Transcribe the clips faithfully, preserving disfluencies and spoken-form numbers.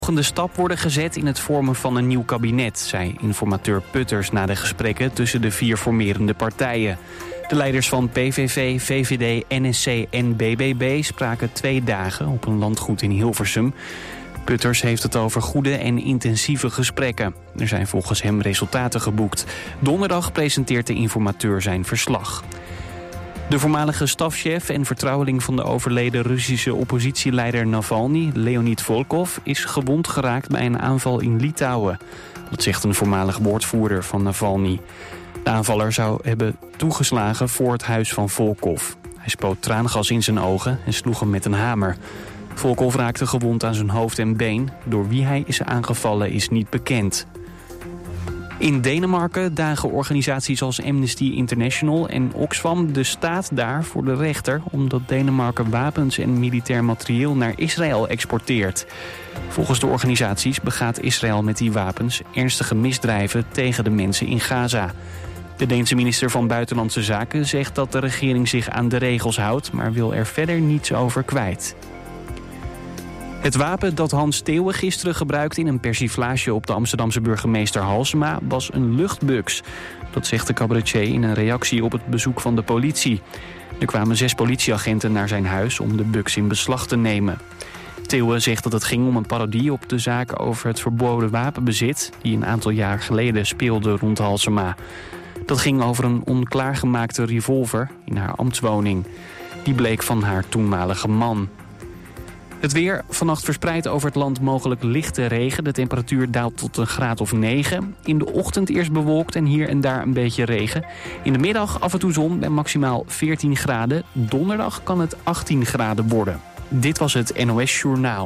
volgende stap worden gezet in het vormen van een nieuw kabinet, zei informateur Putters na de gesprekken tussen de vier formerende partijen. De leiders van P V V, V V D, N S C en B B B spraken twee dagen op een landgoed in Hilversum. Putters heeft het over goede en intensieve gesprekken. Er zijn volgens hem resultaten geboekt. Donderdag presenteert de informateur zijn verslag. De voormalige stafchef en vertrouweling van de overleden Russische oppositieleider Navalny, Leonid Volkov, is gewond geraakt bij een aanval in Litouwen. Dat zegt een voormalig woordvoerder van Navalny. De aanvaller zou hebben toegeslagen voor het huis van Volkov. Hij spoot traangas in zijn ogen en sloeg hem met een hamer. Volkov raakte gewond aan zijn hoofd en been. Door wie hij is aangevallen is niet bekend. In Denemarken dagen organisaties als Amnesty International en Oxfam de staat daar voor de rechter, omdat Denemarken wapens en militair materieel naar Israël exporteert. Volgens de organisaties begaat Israël met die wapens ernstige misdrijven tegen de mensen in Gaza. De Deense minister van Buitenlandse Zaken zegt dat de regering zich aan de regels houdt, maar wil er verder niets over kwijt. Het wapen dat Hans Theeuwen gisteren gebruikte in een persiflage op de Amsterdamse burgemeester Halsema was een luchtbuks. Dat zegt de cabaretier in een reactie op het bezoek van de politie. Er kwamen zes politieagenten naar zijn huis om de buks in beslag te nemen. Theeuwen zegt dat het ging om een parodie op de zaak over het verboden wapenbezit die een aantal jaar geleden speelde rond Halsema. Dat ging over een onklaargemaakte revolver in haar ambtswoning. Die bleek van haar toenmalige man. Het weer, vannacht verspreid over het land mogelijk lichte regen. De temperatuur daalt tot een graad of negen. In de ochtend eerst bewolkt en hier en daar een beetje regen. In de middag af en toe zon bij maximaal veertien graden. Donderdag kan het achttien graden worden. Dit was het N O S Journaal.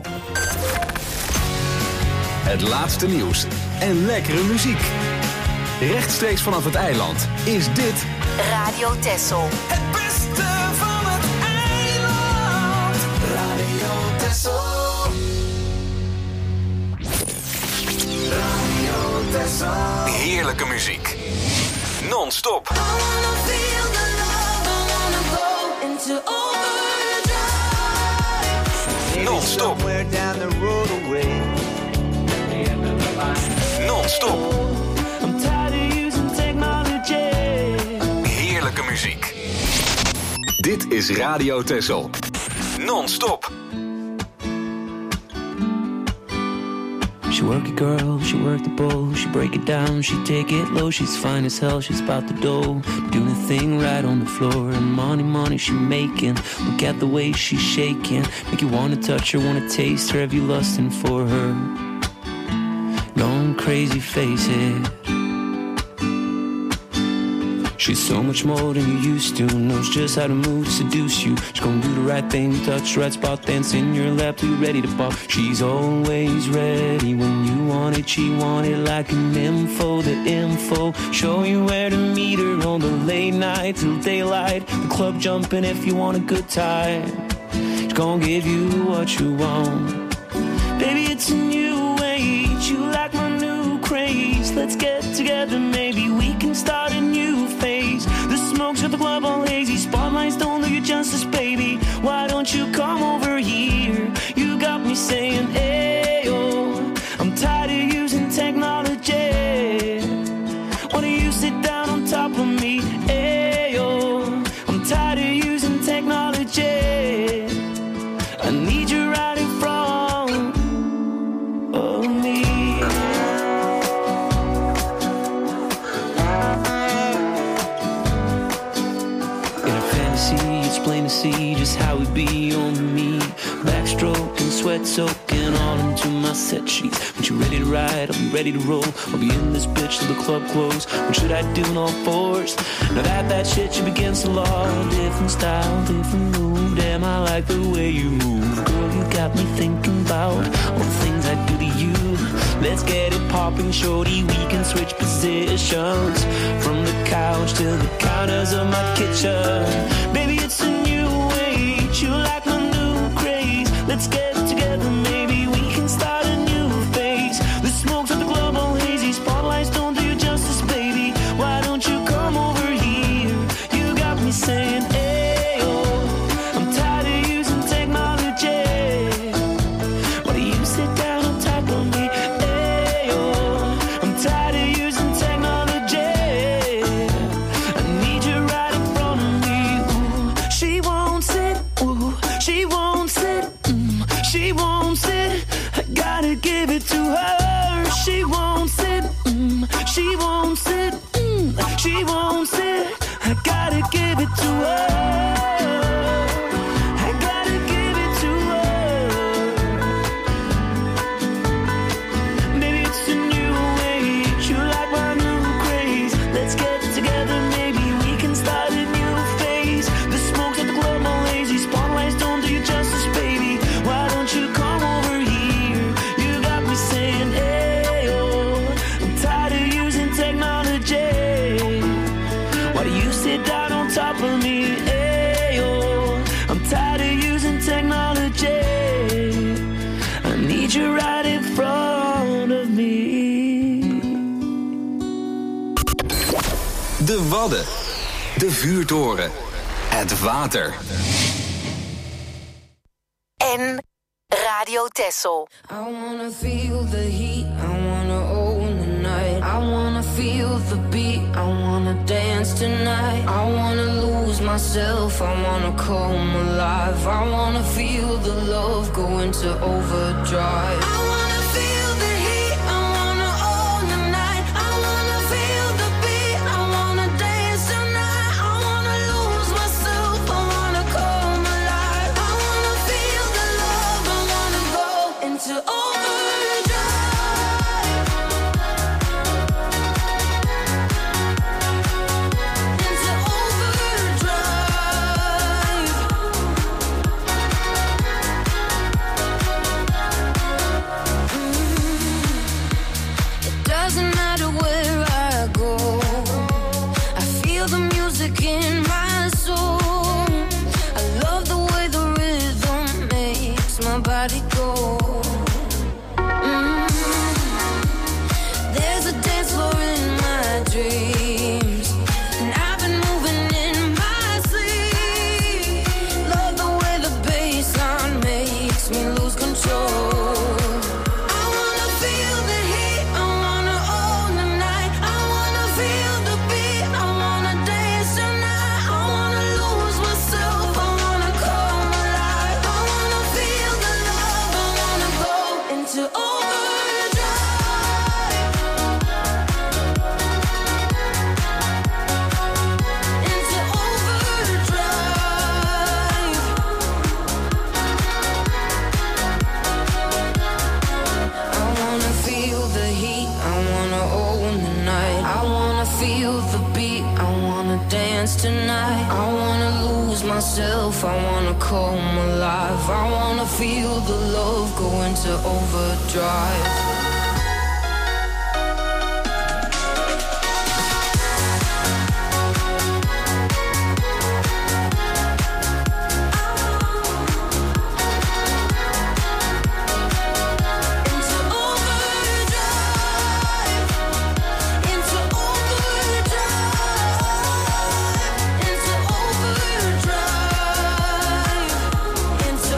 Het laatste nieuws en lekkere muziek. Rechtstreeks vanaf het eiland is dit Radio Texel. Het beste van het eiland. Radio Texel. Radio Texel. heerlijke muziek. Non-stop. Non-stop. Non-stop. Heerlijke muziek. Dit is Radio Texel. Non-stop. She work it, girl, she work the bowl. She break it down, she take it low. She's fine as hell, she's about the dough. Doing a thing right on the floor. And money, money she making. Look at the way she's shaking. Make you wanna touch her, wanna taste her. Have you lusting for her? Gone crazy, face it. She's so much more than you used to. Knows just how to move, seduce you. She's gonna do the right thing, touch the right spot, dance in your lap till you're ready to pop. She's always ready when you want it. She want it like an info, the info. Show you where to meet her on the late night till daylight. The club jumping if you want a good time. She's gonna give you what you want. Baby, it's a new age. You like my new craze. Let's get together, maybe we can start a new phase. The smoke's at the club all hazy. Spotlights don't do you justice, baby. Why don't you come over here? You got me saying, hey, oh, I'm tired of using technology. Why don't you sit down on top of me? Hey, oh, I'm tired of using technology. I need you right in front of me. It's plain to see just how it be on me. Backstroke and sweat soaking all into my set sheets. When you're ready to ride, I'll be ready to roll. I'll be in this bitch till the club close. What should I do in all fours? Now that that shit should begin to law. Different style, different move. Damn, I like the way you move. Girl, you got me thinking about all the things I do to you. Let's get it popping, shorty. We can switch positions from the couch to the counters of my kitchen. Baby, it's a new age. You like my new craze. Let's get together, maybe we can start a new phase. The smoke's at the club all hazy. Spotlights don't do you justice, baby. Why don't you come over here? You got me saying, hey, oh, I'm tired of using technology. Why do you sit down on top of De Wadden. De vuurtoren. Het water. En Radio Texel. I wanna feel the heat, I wanna own the night. I wanna feel the beat, I wanna dance tonight. I wanna lose myself, I wanna come alive. I wanna feel the love go into overdrive. I wanna feel the heat, I wanna own the night. I wanna feel the beat, I wanna dance tonight. I wanna lose myself, I wanna come alive. I wanna feel the love, I wanna go into overdrive. Into overdrive. Mm. It doesn't matter where I go, I feel the music in my soul. I love the way the rhythm makes my body go. Mm. There's a dance floor in my dreams, and I've been moving in my sleep. Love the way the bassline makes me lose control. I wanna feel the heat, I wanna own the night. I wanna feel the beat, I wanna dance tonight. I wanna lose myself, I wanna come alive. I wanna feel the love, I wanna go into overdrive. Into overdrive. I wanna feel the heat, I wanna own the night. I wanna feel the beat, I wanna dance tonight. I wanna lose myself, I wanna come alive. I wanna feel the love go into overdrive. Into overdrive. Into overdrive. Into overdrive. Into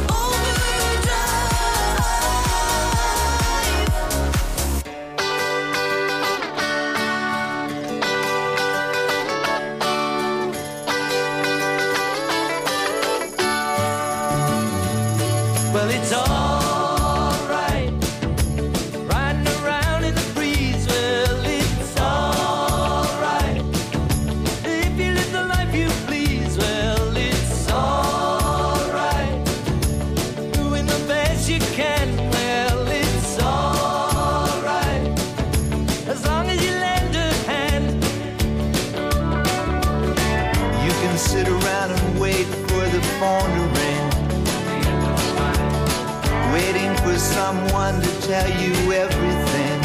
overdrive. Well, it's alright, riding around in the breeze. Well, it's alright, if you live the life you please. Well, it's alright, doing the best you can. Well, it's alright, as long as you lend a hand. You can sit around and wait for the phone to ring, waiting for someone to tell you everything.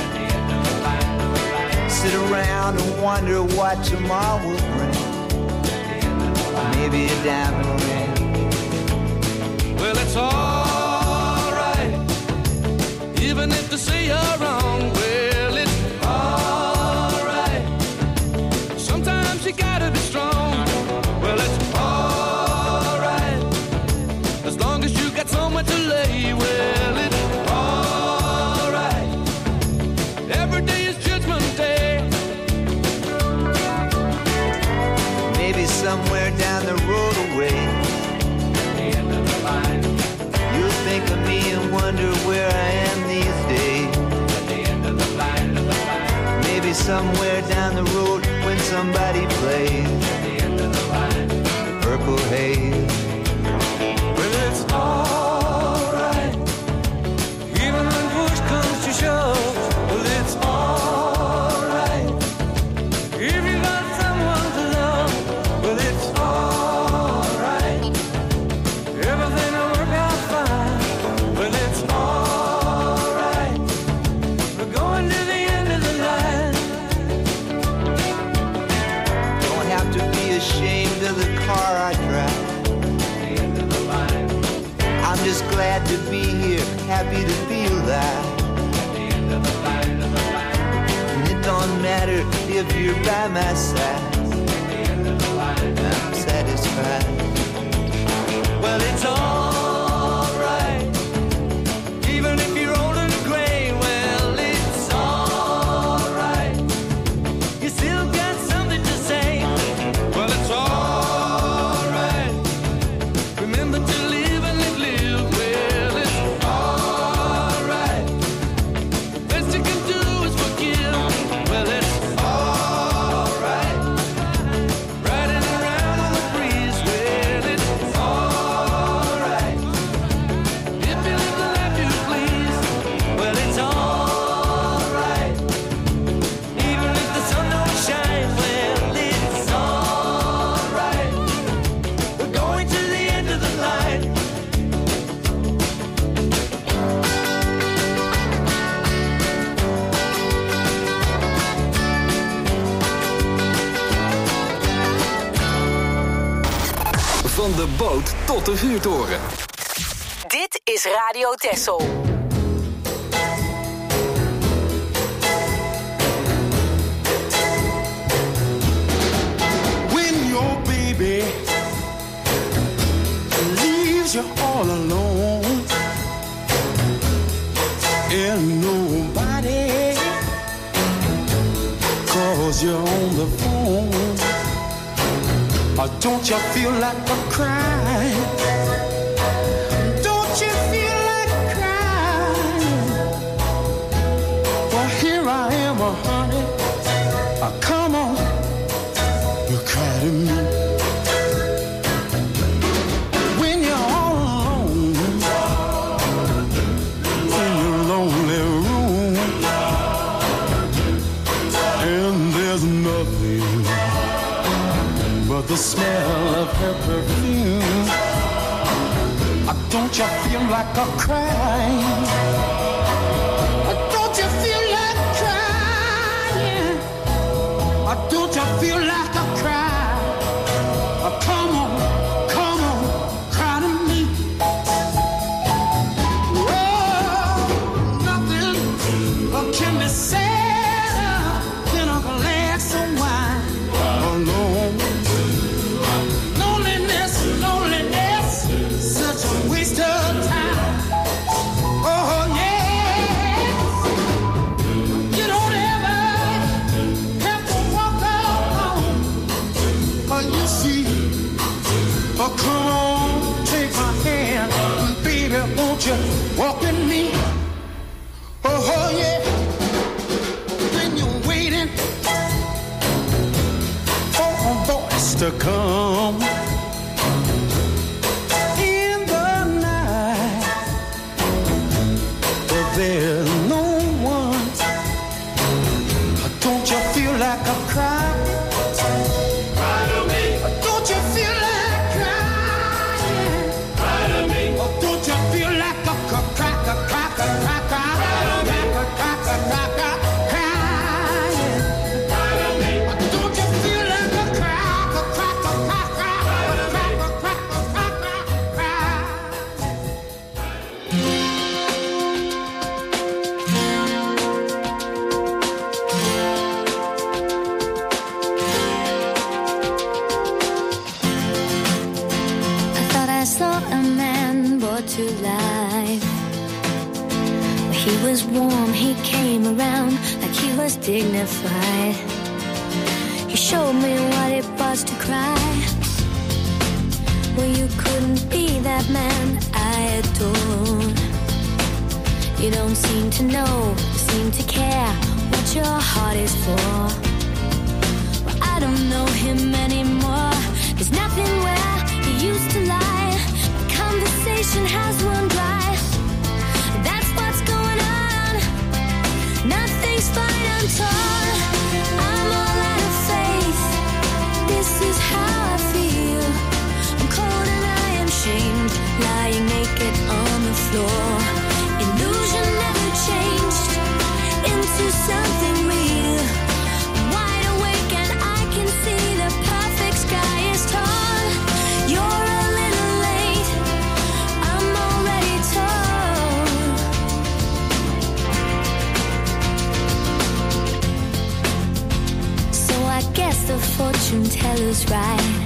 Sit around and wonder what tomorrow will bring. Maybe a diamond ring. Well, it's alright, even if they say you're wrong. Well, it's alright, sometimes you gotta be strong. Well, it's alright, as long as you got somewhere to lay. Well, it's alright, every day is Judgment Day. Maybe somewhere down the road away, At the end of the line, you'll think of me and wonder where I am these days. at the end of the line, of the line, Maybe somewhere down the road when somebody plays at the end of the line. Purple Haze. Well, it's alright, even when push comes to shove. Well, it's alright, if you got someone to love. Well, it's alright, everything will work out fine. Well, it's alright, we're going to the end of the line. Don't have to be ashamed of the car I drive. if you're by my side. I'm satisfied. Well, it's alright, even if you're old and gray. Well, it's alright, you still got something to say. Well, it's alright. Remember to live and live, live. Well, it's alright. The best you can do is forgive. Well, it's alright. Riding around on the breeze. Well, it's alright. If you live the life you please. Well, it's alright, even if the sun don't shine. Well, it's alright, we're going to the end of the line. Van de boot tot de vuurtoren. Dit is Radio Texel. When your baby leaves you all alone and nobody calls you on the phone, or don't you feel like a crying? Don't you feel like crying? Well, here I am, oh, honey. Oh, come on, you cry to me. When you're all alone in your lonely room, and there's nothing but the smell of her perfume. Uh, Don't you feel like a crying? Uh, Don't you feel like crying? Uh, Don't you feel like a cry? Uh, Come on, come on, cry to me. Oh, nothing uh, can be said in a glass of wine alone. Loneliness, loneliness, such a waste of time. Oh yeah, you don't ever have to walk alone. Oh, you see, oh come on, take my hand, baby, won't you walk with me? Oh, oh yeah, when you're waiting for a voice to come in the night, but there's no one. Don't you feel like a cry? Cry to me. Don't you feel like crying? Cry to me. Don't you feel like a crack, a crack, a crack, a crack, a crack, a crack, a crying? Cry to me. Don't you feel like a crack, a crack, a crack, a crack, a crack, a crack, a crack? I thought I saw a man brought to life. He was warm, he came around like he was dignified. He showed me what it was to cry. Well, you couldn't be that man I adored. You don't seem to know, seem to care what your heart is for. Well, I don't know him anymore. There's nothing where he used to lie. The conversation has run dry. That's what's going on. Nothing's fine, I'm torn. I'm all out of faith. This is how I feel. I'm cold and I am shamed, lying naked on the floor. Illusion never changed into something real. I'm wide awake and I can see the perfect sky is torn. You're a little late, I'm already torn. fortune teller's right.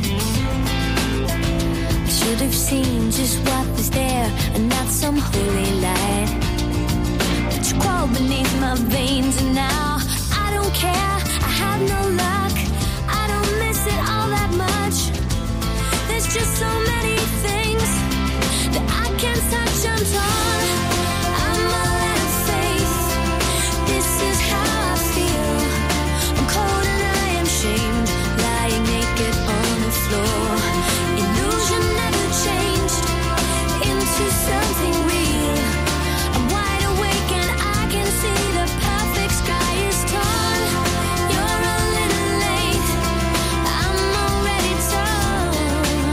I should have seen just what was there and not some holy light. But you crawl beneath my veins and now I don't care, I have no luck. I don't miss it all that much. There's just so many things that I can't touch. I'm torn, I'm all out of faith. This is how I feel. I'm cold and I am shamed, lying naked on the floor. Illusion never changed into something real. I'm wide awake and I can see the perfect sky is torn. You're a little late, I'm already torn.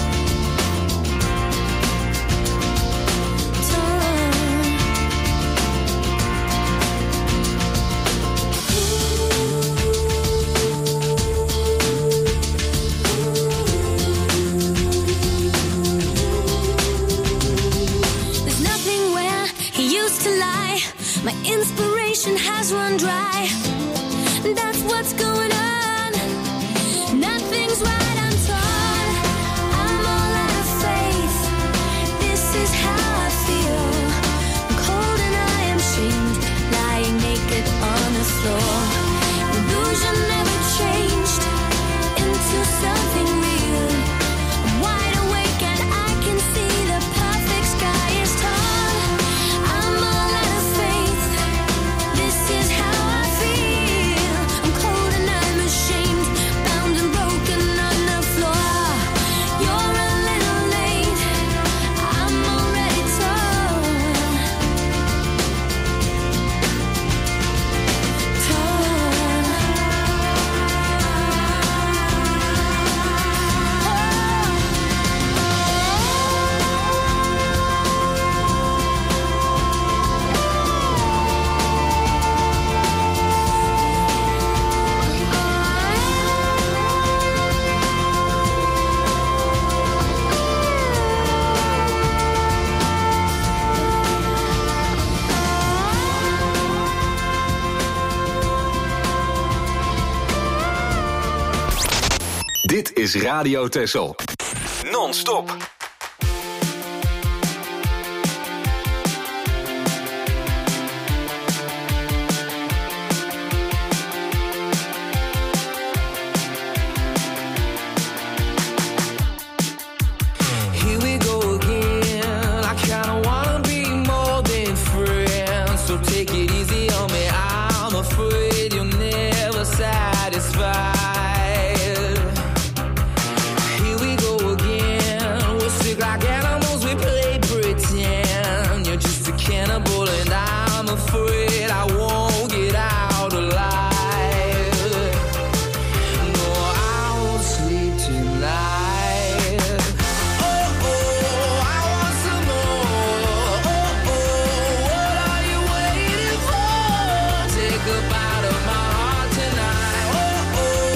Torn. There's nothing where he used to lie. My inspiration has run dry. That's what's going on. Nothing's right, I'm torn. I'm all out of faith. This is how I feel. I'm cold and I am shamed, lying naked on the floor. Illusion never changed into something real. I'm wide awake and I can see the perfect sky is torn. I'm all out of faith. This is how I feel. I'm cold and I'm ashamed, bound and broken on the floor. You're a little late, I'm already torn. Dit is Radio Texel. Non-stop. Here we go again. I kinda wanna be more than friends, so take it easy on me. I'm afraid you're never satisfied. Here we go again. We're sick like animals, we play pretend. You're just a cannibal and I'm afraid I won't get out alive. No, I won't sleep tonight. Oh, oh, I want some more. Oh, oh, what are you waiting for? Take a bite of my heart tonight. Oh, oh,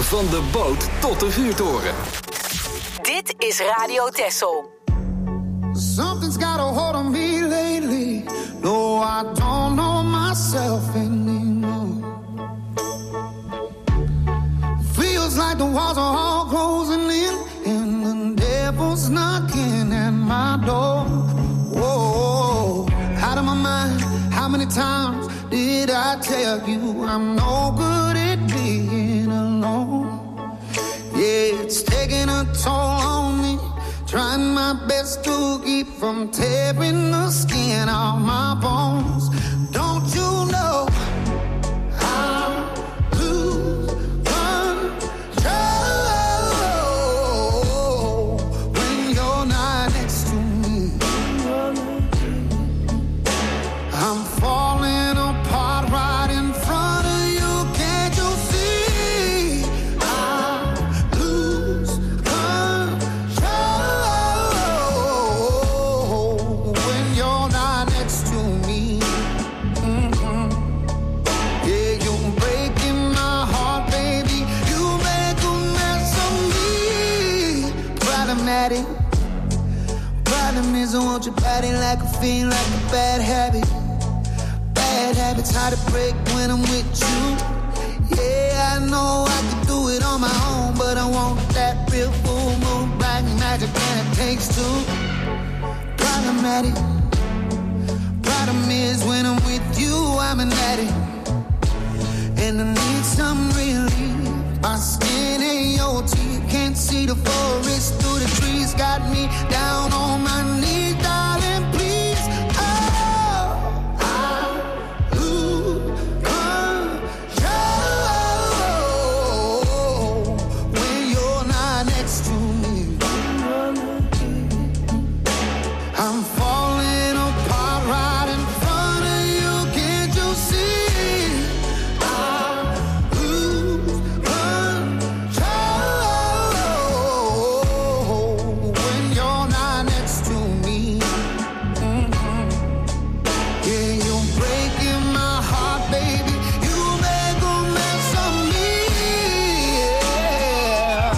Van de boot tot de vuurtoren. Dit is Radio Texel. Something's got a hold on me lately. No, I don't know myself anymore. Feels like the walls are all closing in, and the devil's knocking at my door. Whoa, out of my mind. How many times did I tell you I'm no good at being alone? Yeah, it's taking a toll on me. Trying my best to keep from tearing the skin off my bones. Don't you know I lose control when you're not next to me? I'm falling apart right in front of you. Can't you see? I lose control when you're not next to me. Mm-hmm. Yeah, you're breaking my heart, baby. You make a mess of me. Problematic. Problem is I want your body like a fiend, like a bad habit. Bad habits hard to break when I'm with you. Yeah, I know I can do it on my own, but I want that real full moon, black magic, and it takes two. Problematic. Problem is when I'm with you, I'm an addict, and I need some relief. My skin and your teeth can't see the forest through the trees. Got me down on my knees, darling, please. Oh, I lose control when you're not next to me. I'm falling apart right in front of you. Can't you see? I lose control when you're not next to me. Mhm. Yeah, you're breaking my heart, baby. You make a mess of me. Yeah.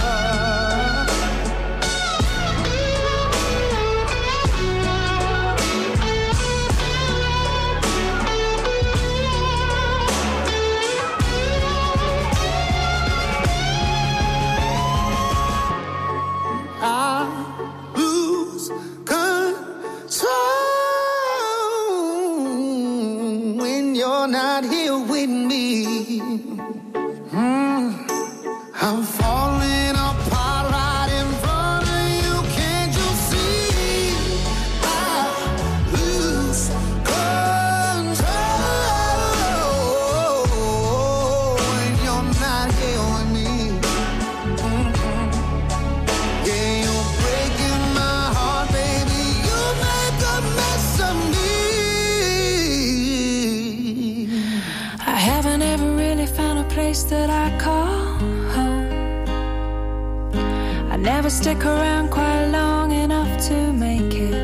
I lose control when you're not here with me. Mm. I'm falling apart right in front of you. Can't you see? I lose control when you're not here with me. Mhm. Yeah, you're breaking my heart, baby. You make a mess of me. I haven't ever really found a place that I call home. I never stick around quite long enough to make it.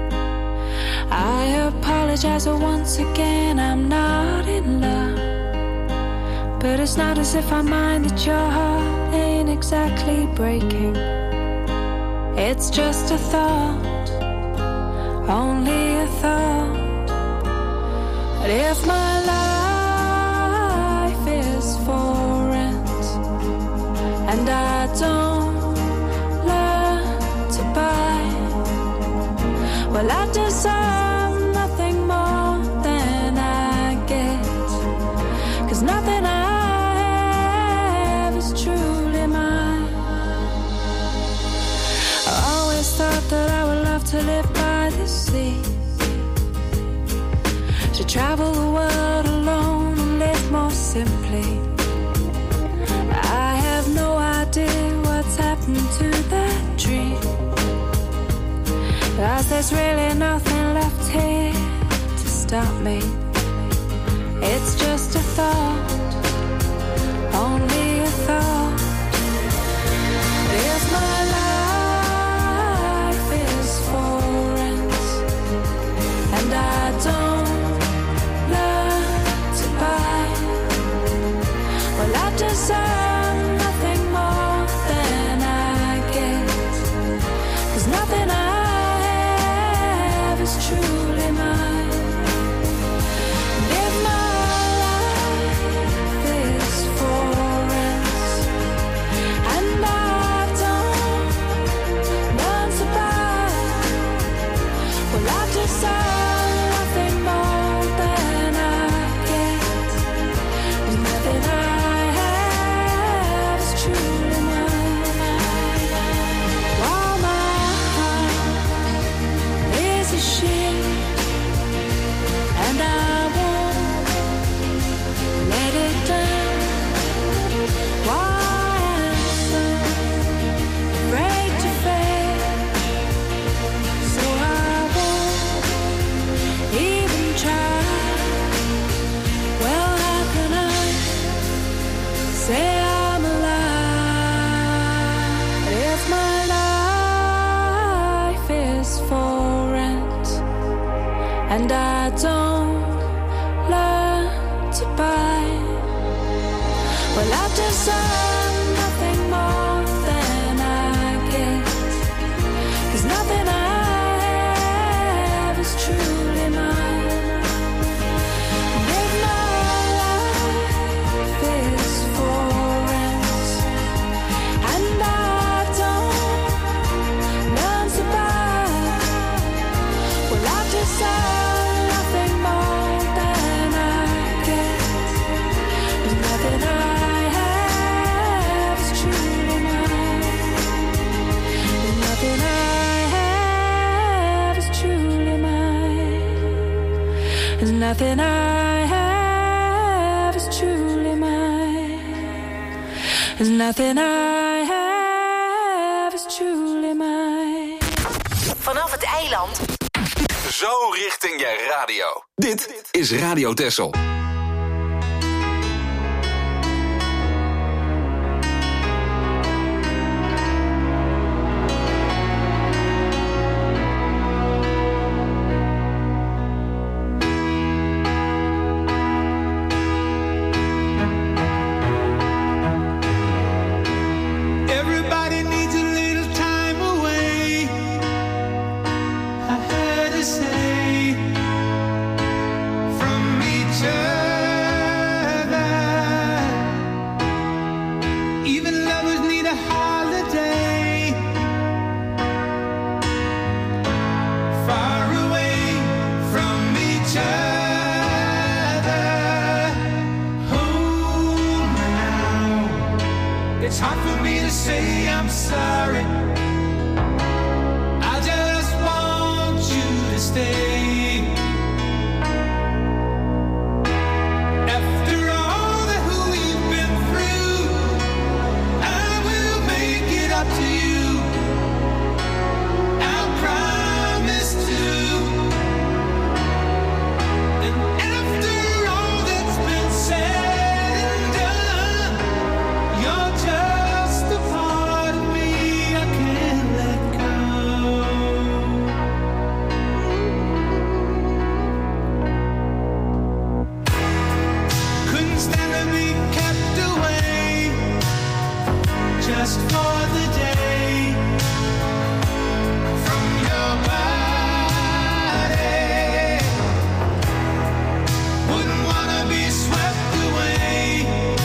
I apologize once again, I'm not in love. But it's not as if I mind that your heart ain't exactly breaking. It's just a thought, only a thought. But if my life is for rent and I don't learn to buy, well, I deserve nothing more than I get. 'Cause nothing I have is truly mine. I always thought that I would love to live by the sea, to travel the world alone and live more simply. I have no idea what's happened to that dream, 'cause there's really nothing left here to stop me. It's just a thought, only a thought. If my life is for rent and I don't learn to buy, well, I deserve nothing say I'm alive if my life is for rent and I don't learn to buy? Well, I've done nothing more than I get, 'cause nothing I have is truly mine. And if my life is for rent and I don't learn to buy, well, I've just done nothing more than I get. There's nothing I have is truly mine. There's nothing I have is truly mine. There's nothing I have is truly mine. There's nothing I have is truly mine. Vanaf het eiland. Zo richting je radio. Dit is Radio Texel. Everybody needs a little time away, I heard her say, from each other. Even lovers need a holiday, far away from each other. Hold me now. It's hard for me to say I'm sorry. I just want you to stay. After all that we've been through, I will make it up to you. I promise to. And after all that's been said and done, you're just a part of me I can't let go. Couldn't stand to be kept away just for the day from your body. Wouldn't wanna be swept away,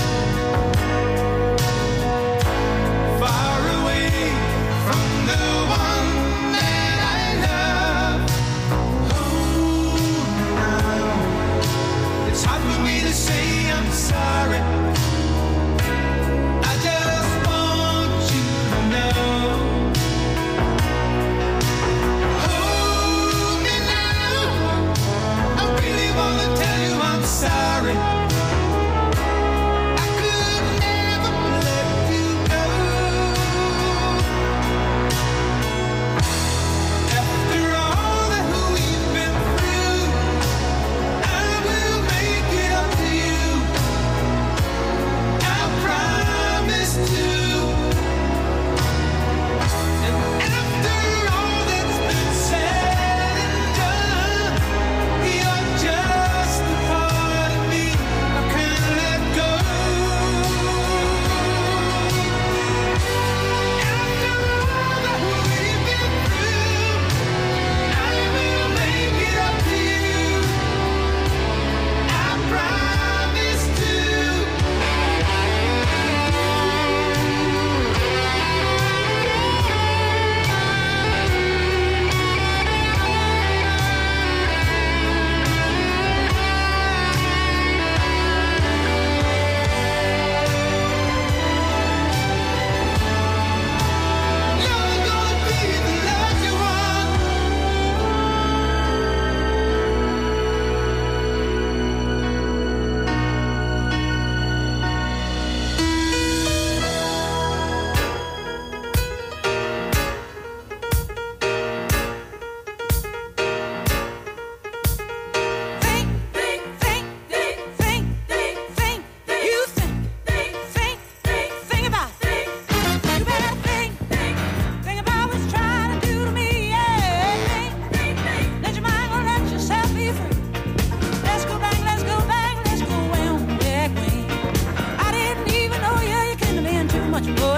far away from the one that I love. Oh, now it's hard for me to say I'm sorry. I just want you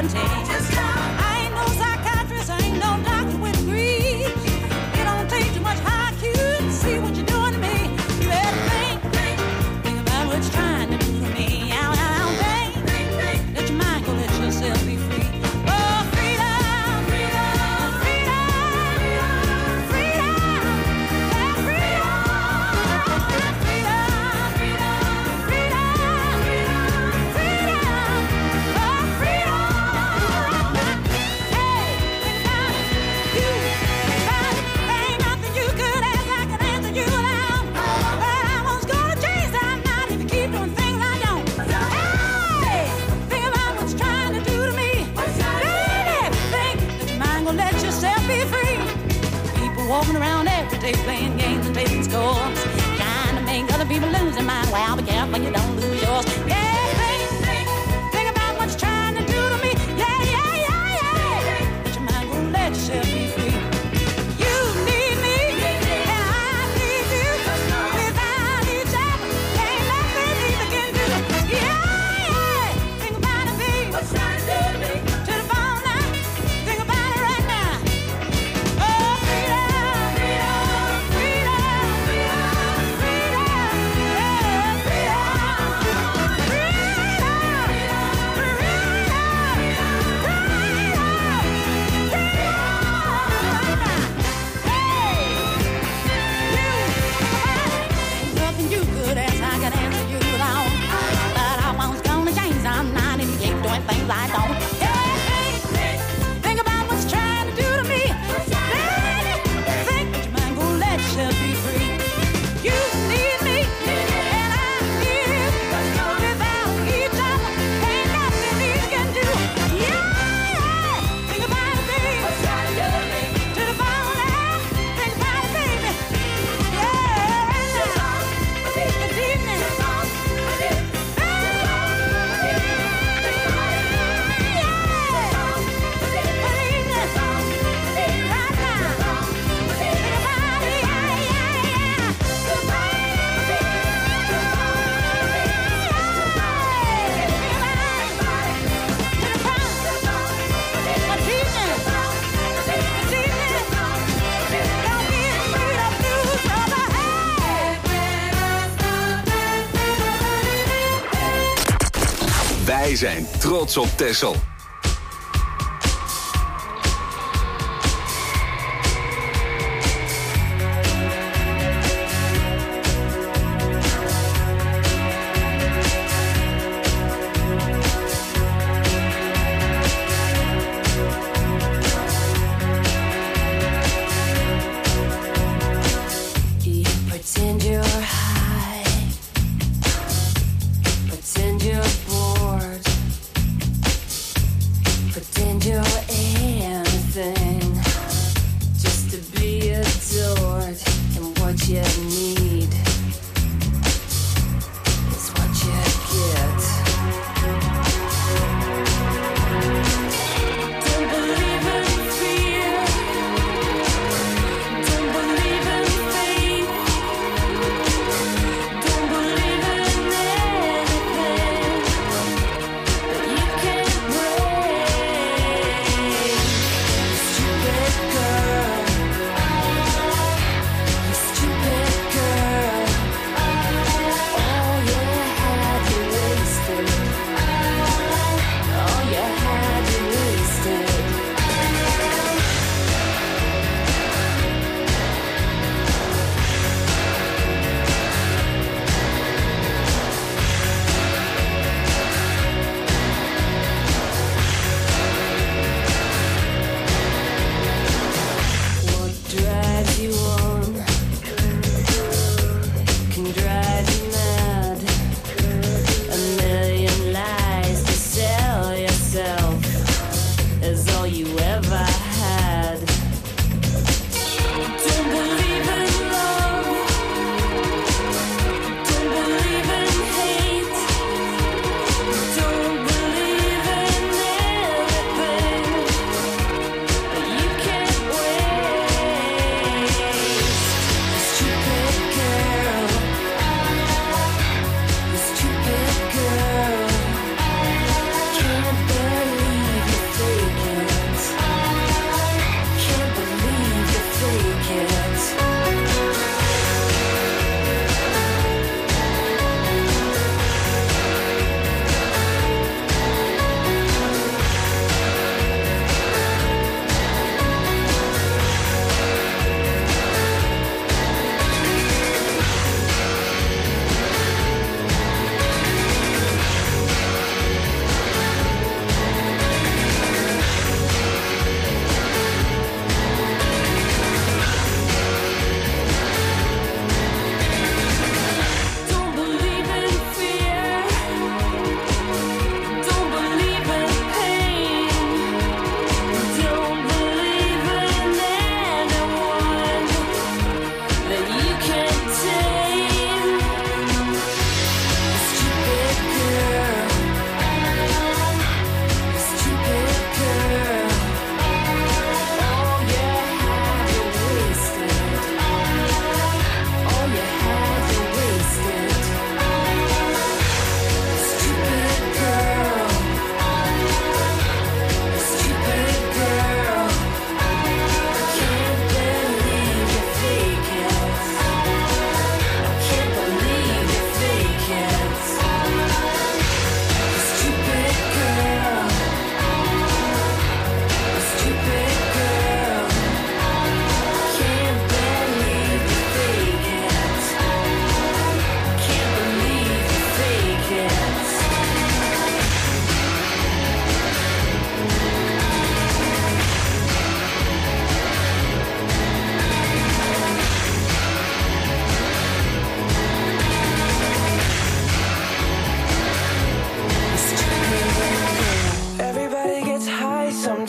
and take. I ain't no psychiatrist, I ain't no doctor with degrees. It don't take too much high Q to see what you're doing to me. You better think, think, think about what you're trying to do to me. Out, out, think, think, think. Let your mind go, let yourself be free. Walking around every day playing games and taking scores, trying to make other people lose their mind. Well, be careful you don't lose yours. Yeah, think, think, think about what you're trying to do to me. Yeah, yeah, yeah, yeah. Let your mind go, let yourself be free. You need me, and I need you. Without each other, ain't nothing either can do. Yeah, yeah. Think about it, babe. What you trying to do to me? To the bone now. Think about it right now. Oh, freedom. Things I don't. Hey, hey, think about what you're trying to do to me. Think, but your mind go let yourself be free. You need me, and I need you. Without each other, ain't nothing these can do. Yeah, yeah. Think about it, baby. What you trying to do to me? To the bone now. Think about it, baby. Yeah. This evening. Wij zijn trots op Texel.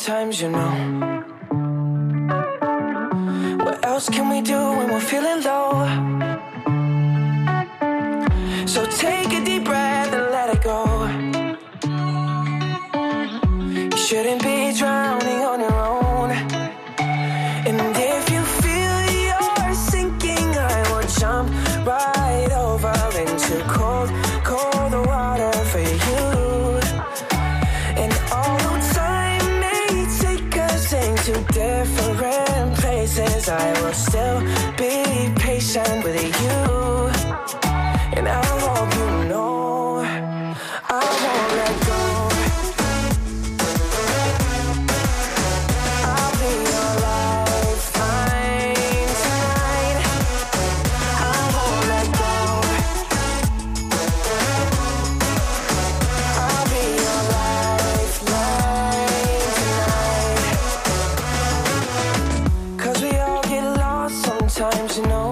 sometimes, you know. What else can we do when we're feeling low? So take a deep breath and let it go. You shouldn't be drowning on your own. And if you feel you're sinking, I will jump right over into cold, cold water for you. And although time may take us into different places, I will still be patient with you. And I hope you know I won't let go. I'll be your lifeline tonight. I won't let go. I'll be your lifeline tonight. 'Cause we all get lost sometimes, you know.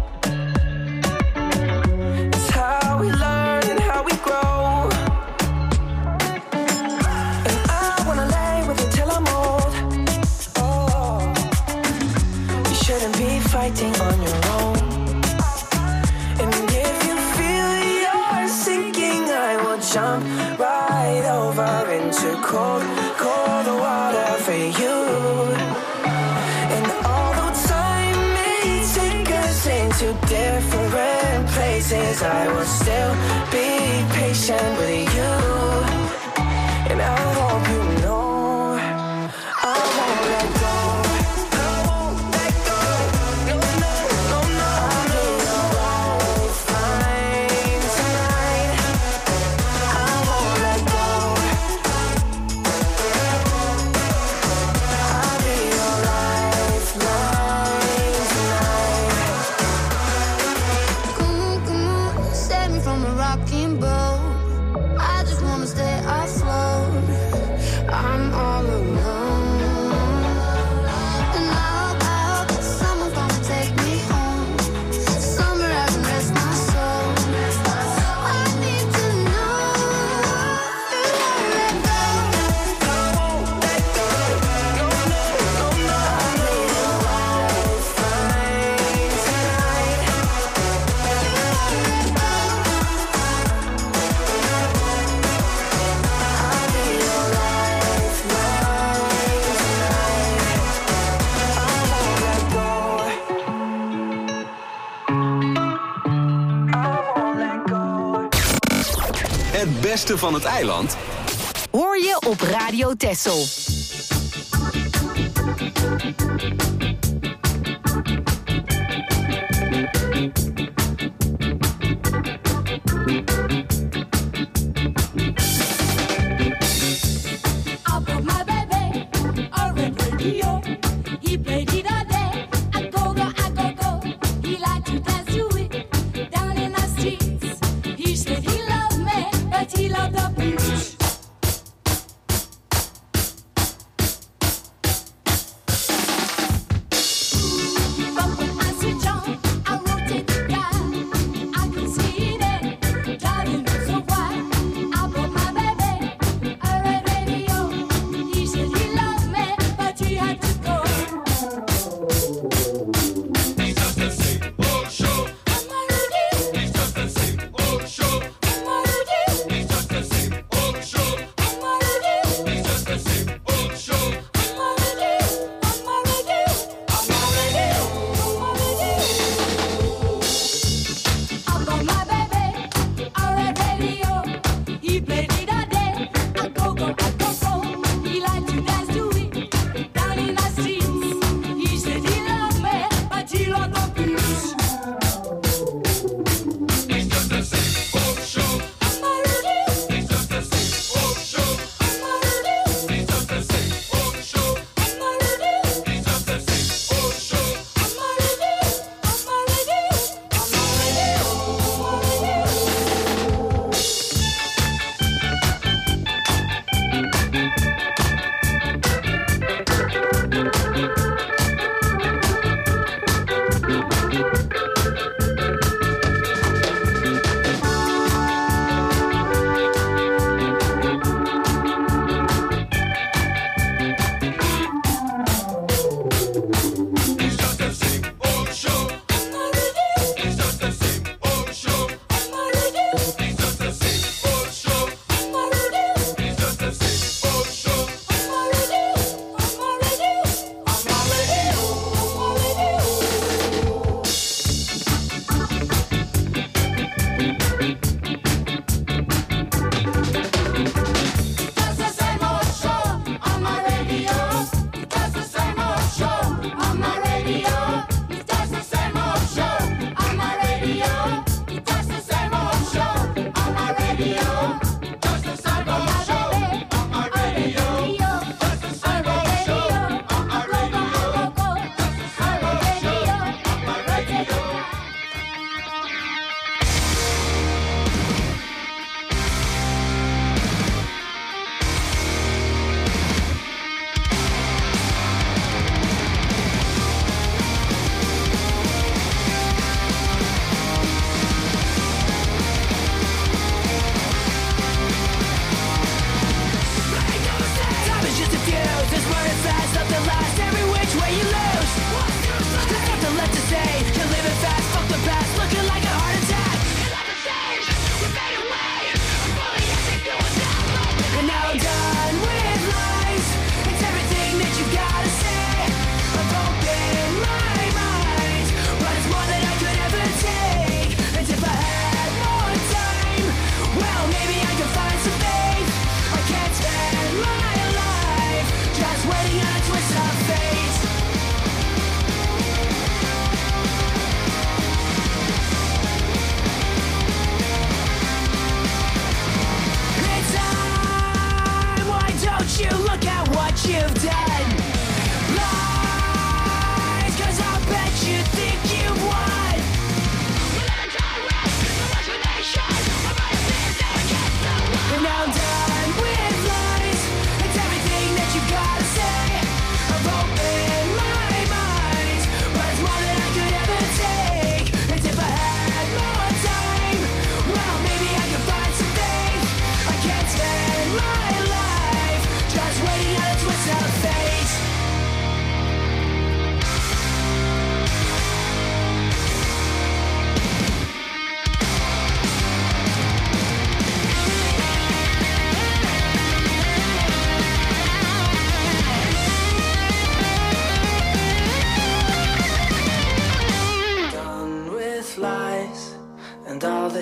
Fighting on your own. And if you feel you're sinking, I will jump right over into cold, cold water for you. And although time may take us into different places, I will still be patient with you. And I hope you know I won't let go. Het beste van het eiland hoor je op Radio Texel. Oh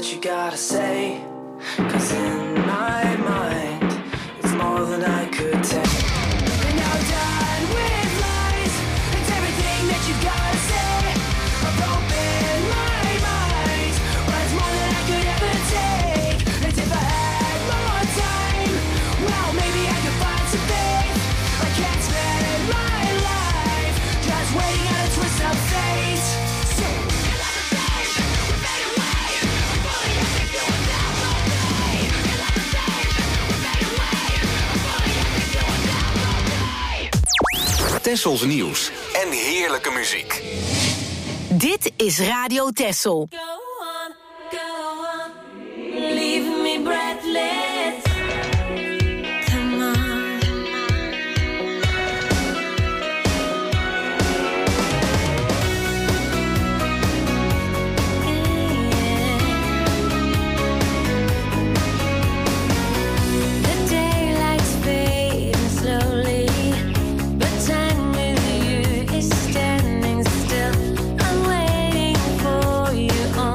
that you gotta say. Cause in my mind, it's more than I could take. And now I'm done with lies. It's everything that you gotta say. I've opened my mind. Well, it's more than I could ever take. And if I had more time, well, maybe I could find some faith. I can't spend my life just waiting on a twist of fate. So Tessels nieuws en heerlijke muziek. Dit is Radio Tessel. Go on, go on, leave me breathless. Come on. The daylight's fading slowly, but time with you is standing still. I'm waiting for you on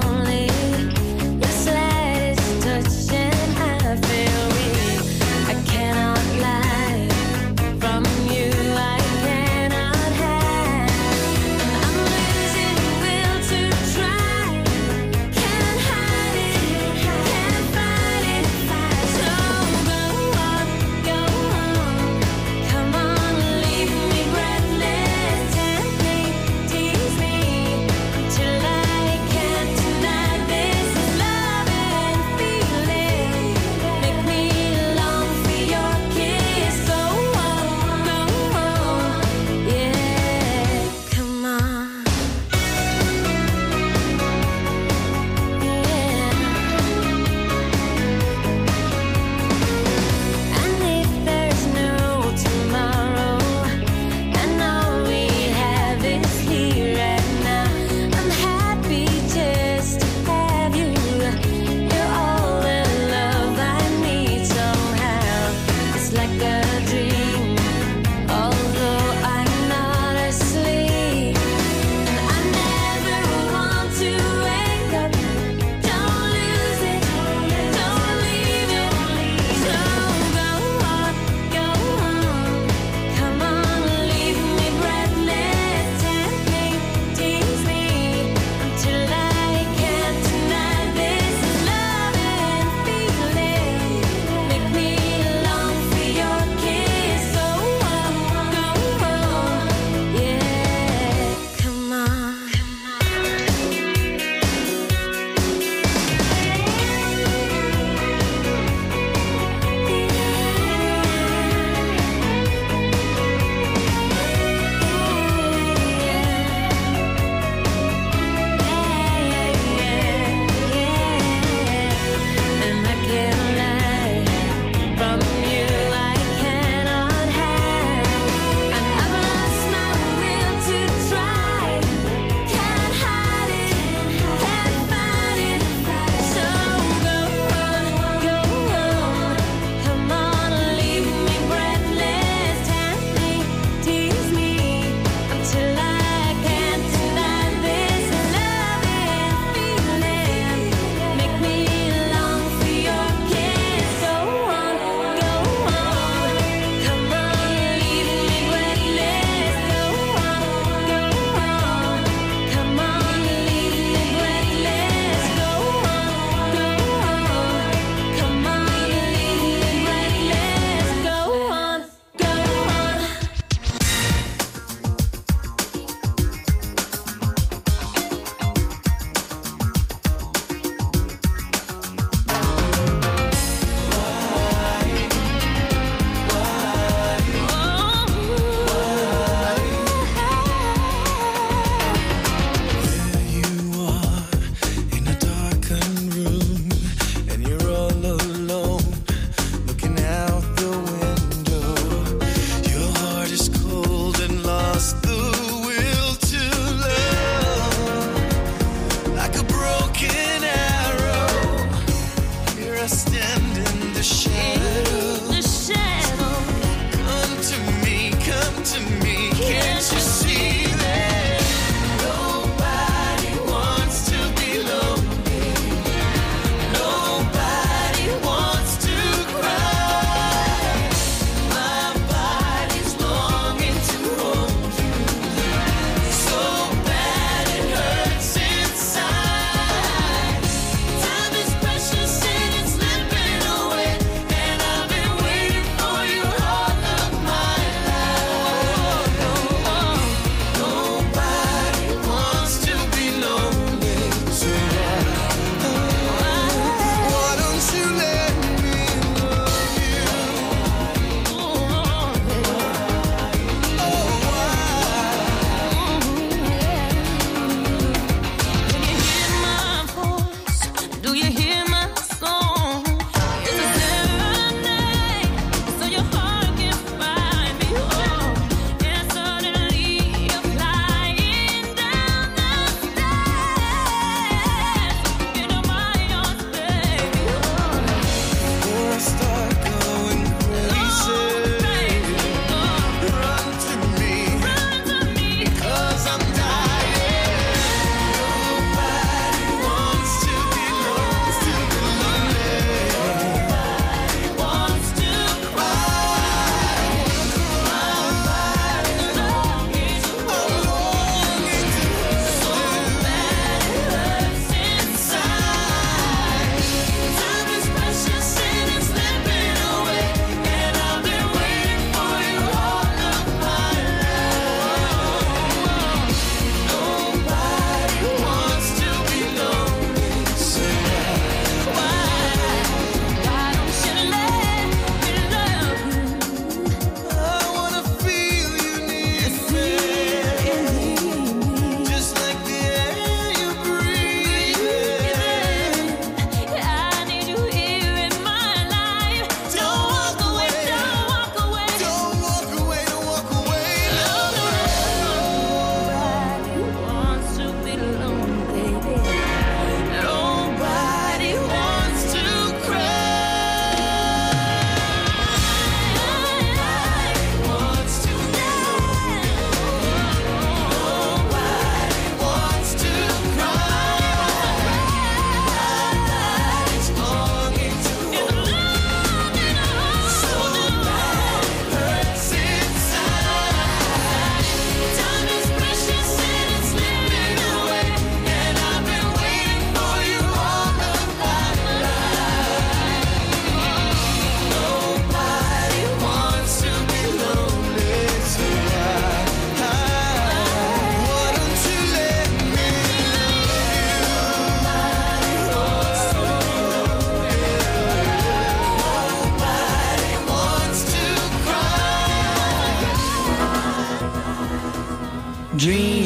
dream.